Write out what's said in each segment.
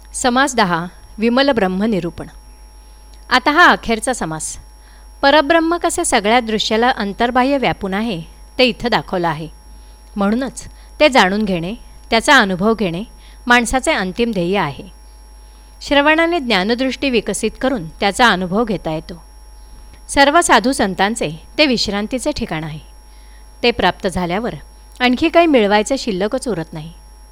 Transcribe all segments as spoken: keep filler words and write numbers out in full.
समास दहा. विमल ब्रह्म निरूपण. आता हा अखेरचा समास. परब्रह्म कसे सगळ्या दृश्याला अंतर्बाह्य व्यापून आहे ते इथं दाखवलं आहे. म्हणूनच ते जाणून घेणे, त्याचा अनुभव घेणे माणसाचे अंतिम ध्येय आहे. श्रवणाने ज्ञानदृष्टी विकसित करून त्याचा अनुभव घेता येतो. सर्व साधू संतांचे ते विश्रांतीचे ठिकाण आहे. ते प्राप्त झाल्यावर आणखी काही मिळवायचे शिल्लकच उरत नाही.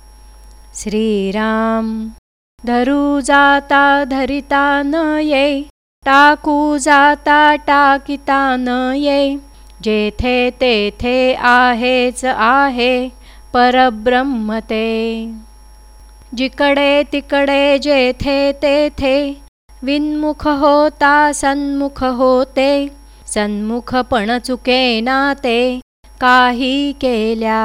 श्रीराम. धरू जाता धरिता न ये, टाकू जाता टाकिता न ये, जेथे तेथे आहेच आहे परब्रह्म ते. जिकडे तिकडे जेथे तेथे, विन्मुख होता सन्मुख होते, सन्मुख पण चुकेना ते काही केल्या.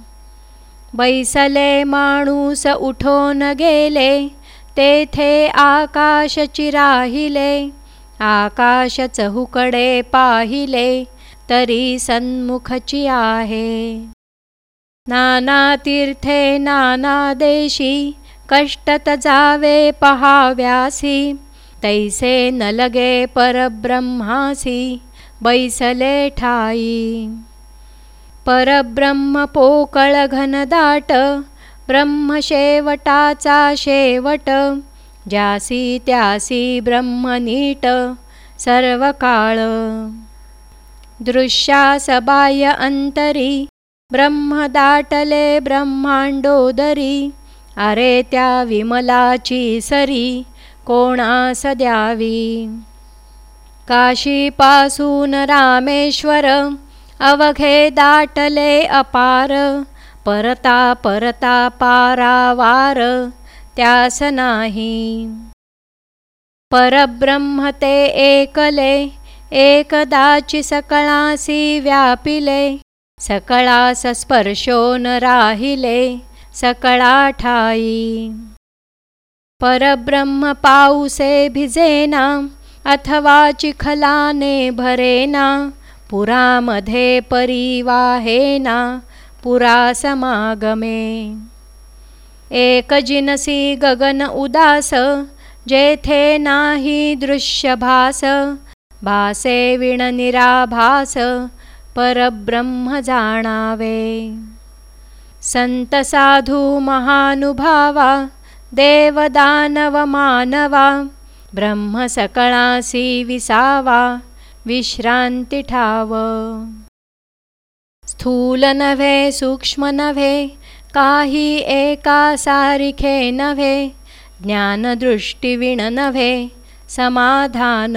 बैसले माणूस उठून गेले, तेथे आकाश चिराहिले, आकाश चहूकडे पाहिले, तरी सन्मुखची आहे. नाना तीर्थे नाना देशी, कष्टत जावे पहाव्यासी, तैसे न लगे परब्रह्मासी, बैसले ठाई. परब्रह्म पोकळ घनदाट, ब्रह्म शेवटाचा शेवट, ज्यासी त्यासी ब्रह्म नीट सर्व काळ. दृश्यास बाह्य अंतरी, ब्रह्म दाटले ब्रह्मांडोदरी, अरे त्या विमलाची सरी कोणास द्यावी. काशीपासून रामेश्वर, अवघे दाटले अपार, परता परता पारावार त्यास नाही. परब्रह्म ते एकले, एकदाची सकळासी व्यापिले, सकळास स्पर्शोन राहिले सकळा ठाई. परब्रह्म पाऊसे भिजेना, अथवा चिखलाने भरेना, पुरामध्ये परिवाहेना पुरा समागमे. एक जिनसी गगन उदास, जेथे नाही दृश्य भास, भासे विण निराभास परब्रह्म जाणावे. संत साधू महानुभावा, देव दानव मानवा, ब्रह्म सकळासी विसावा, विश्रांती ठाव. स्थूल नव्हे सूक्ष्म नव्हे, काही एका सारिखे नव्हे, ज्ञानदृष्टीविण नव्हे समाधान.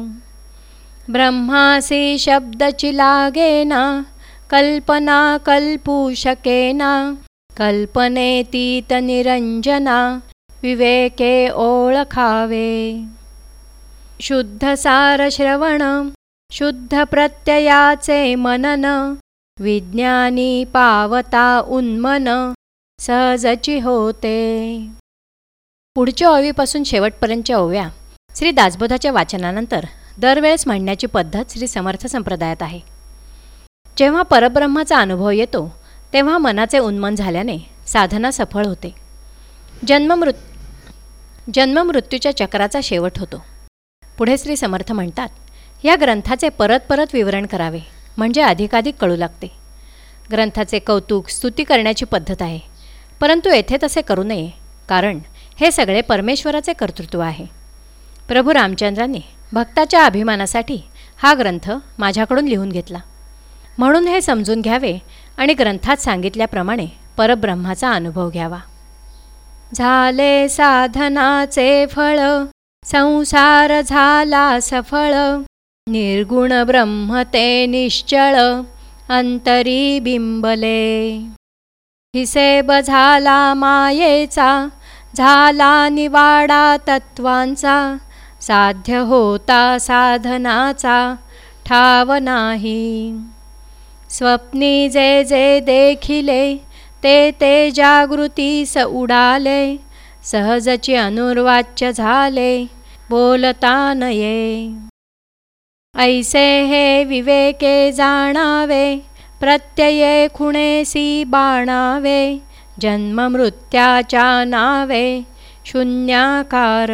ब्रह्मासी शब्दची लागेना, कल्पना कल्पू शकेना, कल्पनेतीत निरंजना, विवेके ओळखावे. शुद्ध सार श्रवण, शुद्ध प्रत्ययाचे मनन, विज्ञानी पावता उन्मन, सहजची होते. पुढच्या ओवीपासून शेवटपर्यंतच्या ओव्या श्री दासबोधाच्या वाचनानंतर दरवेळेस म्हणण्याची पद्धत श्री समर्थ संप्रदायात आहे. जेव्हा परब्रह्माचा अनुभव येतो तेव्हा मनाचे उन्मन झाल्याने साधना सफळ होते. जन्ममृत जन्ममृत्यूच्या चक्राचा शेवट होतो. पुढे श्री समर्थ म्हणतात, या ग्रंथाचे परत परत विवरण करावे म्हणजे अधिकाधिक कळू लागते. ग्रंथाचे कौतुक स्तुती करण्याची पद्धत आहे, परंतु येथे तसे करू नये, कारण हे सगळे परमेश्वराचे कर्तृत्व आहे. प्रभू रामचंद्रांनी भक्ताच्या अभिमानासाठी हा ग्रंथ माझ्याकडून लिहून घेतला. म्हणून हे समजून घ्यावे आणि ग्रंथात सांगितल्याप्रमाणे परब्रह्माचा अनुभव घ्यावा. झाले साधनाचे फळ, संसार झाला सफळ, निर्गुण ब्रह्म ते निश्चळ, अंतरी बिंबले. हिसेब झाला मायेचा, झाला निवाडा तत्वांचा, साध्य होता साधनाचा ठाव नाही. स्वप्नी जे जे देखिले, ते ते जागृतीस उडाले, सहजची अनुर्वाच्य झाले, बोलता नये. ऐसे हे विवेके जाणावे, प्रत्यये खुणेसी बाणावे, जन्ममृत्याच्या नावे शून्याकार.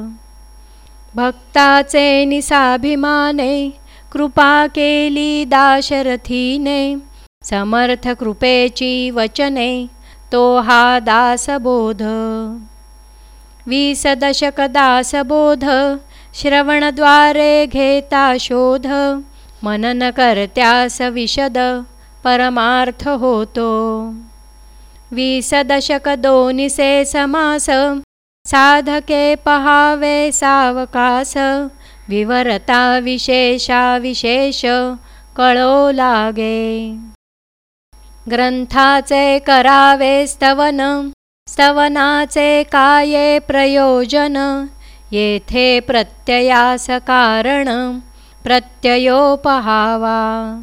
भक्ताचे निसाभिमाने कृपा केली दाशरथीने, समर्थ कृपेची वचने तो हा दासबोध. वीस दशक दासबोध श्रवणद्वारे घेता शोध, मनन करत्यास विशद परमार्थ होतो. वीस दशक दोन्हीसे समास साधके पहावे सावकास, विवरता विशेषा विशेष कळो लागे. ग्रंथाचे करावे स्तवन, स्तवनाचे काये प्रयोजन, येथे प्रत्ययास कारण प्रत्ययो पहावा.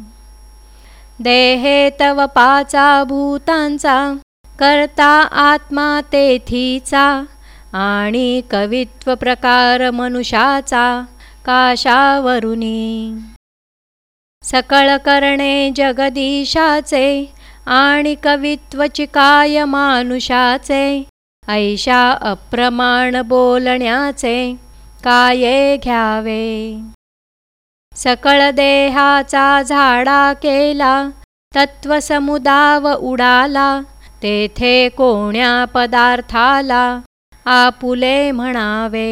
देहे तव पाचा भूतांचा, करता आत्मा तेथीचा, आणि कवित्व प्रकार मनुष्याचा काशावरुनी. सकळ करणे जगदीशाचे, आणि कवित्वची काय मानुषाचे, ऐशा अप्रमाण बोलण्याचे काये घ्यावे. सकळ देहाचा झाडा केला, तत्वसमुदाव उडाला, तेथे कोण्या पदार्थाला आपुले म्हणावे.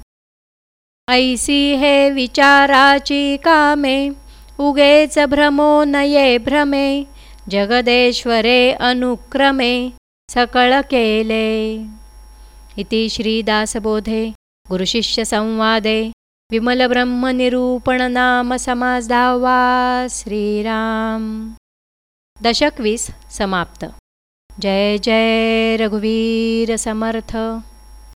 ऐसी हे विचाराची कामे, उगेच भ्रमो नये भ्रमे, जगदेश्वरे अनुक्रमे सकळ केले. इति श्रीदासबोधे गुरुशिष्य संवादे विमलब्रह्मनिरूपण नाम समास दहावा. श्रीराम. दशक वीस समाप्त. जय जय रघुवीर समर्थ.